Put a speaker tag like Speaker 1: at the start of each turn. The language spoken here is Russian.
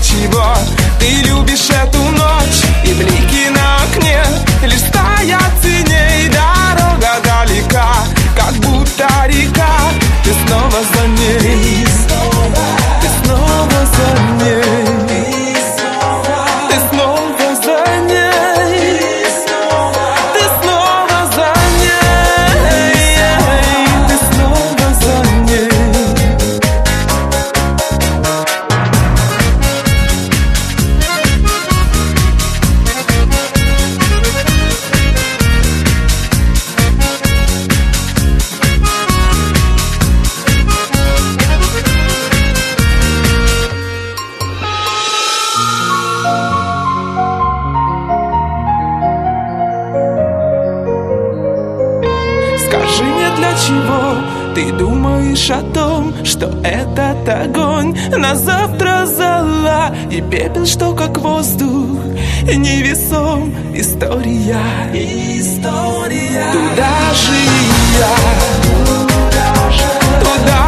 Speaker 1: чего ты любишь эту ночь. И блики на окне лишь стоят теней. Дорога далека, как будто река. Ты снова за ней, ты снова за ней, ты снова за ней, ты снова за ней, ты снова за ней. Скажи мне, для чего ты думаешь о том, что этот огонь на завтра зола и пепел, что как воздух невесом. История, история. Туда же и я, туда